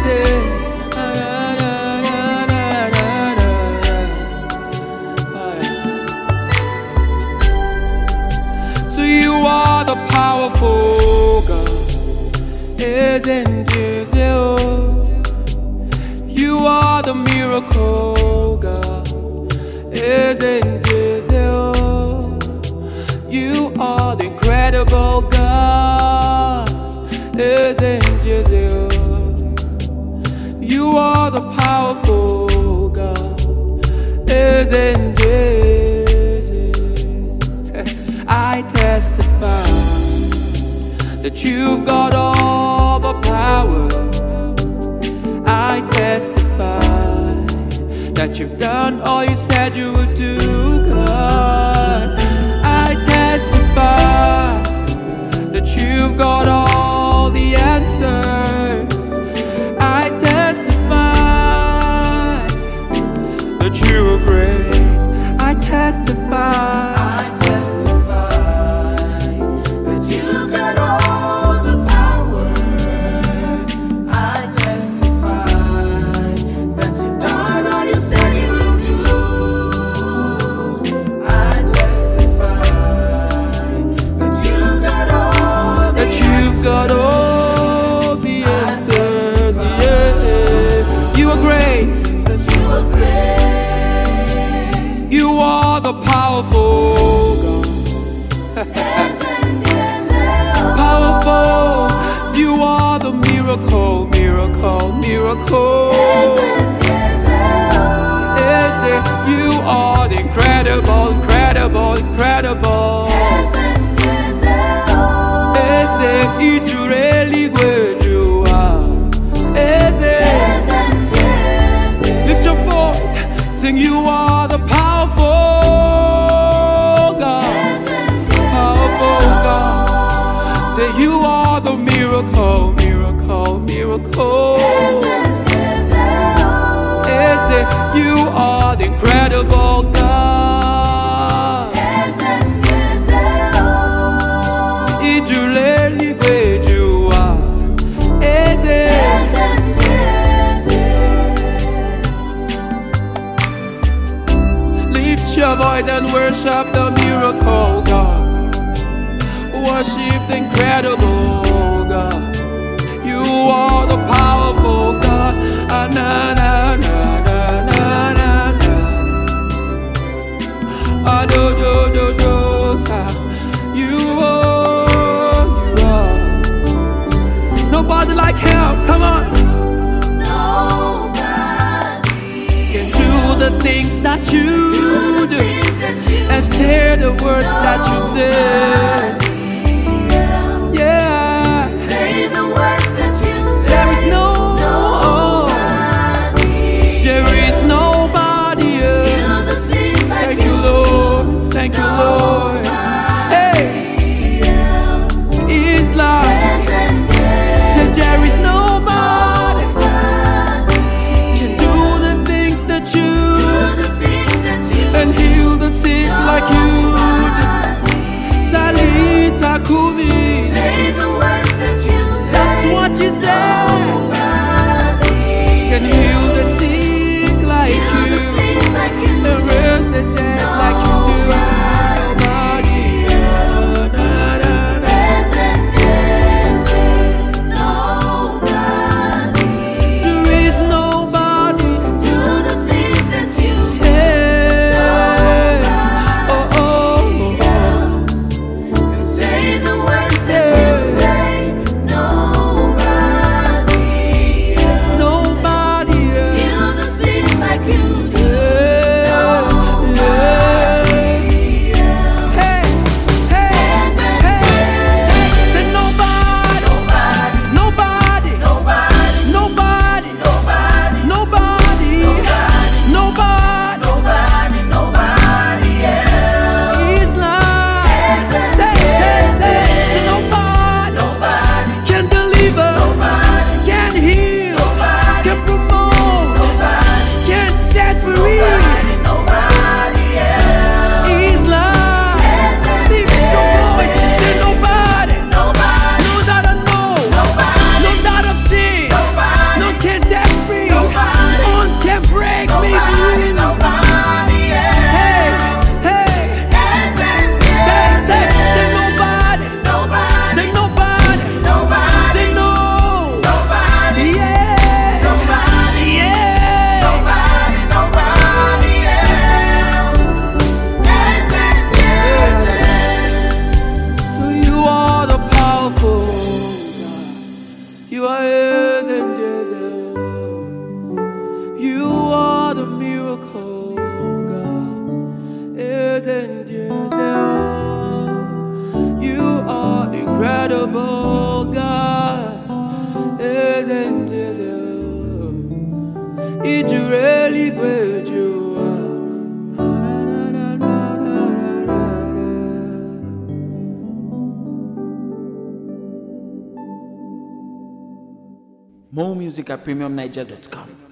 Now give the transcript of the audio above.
So you are the powerful God, isn't it? You are the miracle God, isn't it? You are the incredible God, isn't it? You are the powerful God, isn't it? I testify that you've got all the power. I testify that you've done all you said you would do, God. I testify that you've got all the answers. I testify that you are great. I testify. Got all the answers, yeah. You are great, you are great. You are the powerful God. Powerful. You are the miracle, miracle, miracle. You are the incredible, incredible, incredible. Lift your voice, sing. You are the powerful God, powerful God. Say you are the miracle, miracle, miracle. You are the incredible God. Lift your voice and worship the miracle God. Worship the incredible God. You are the powerful God. Ah, na, na, na, na, na, na, na. Ah, do, do, do, do, sa. You are. Nobody like him. Come on. Nobody can do the things that you do and say the words that you say. Yeah. Say the words that you say. There is nobody. There is nobody else. Heal the sick like Thank you, Lord. Thank you, Lord. Hey, it's like there is nobody can do the things that you and heal the sick like you do. Talita Kumi. Say the words that you say. That's what you say. Can heal the sick like you and raise the dead like you do. Nobody. Da, da, da. There is nobody. Do the things that you Yeah. Oh, oh, oh. say the words You are Ezen Jezel. You are the miracle God. Ezen Jezel. You are incredible God. Ezen Jezel. Ijureli Gweju. More music at premiumniger.com.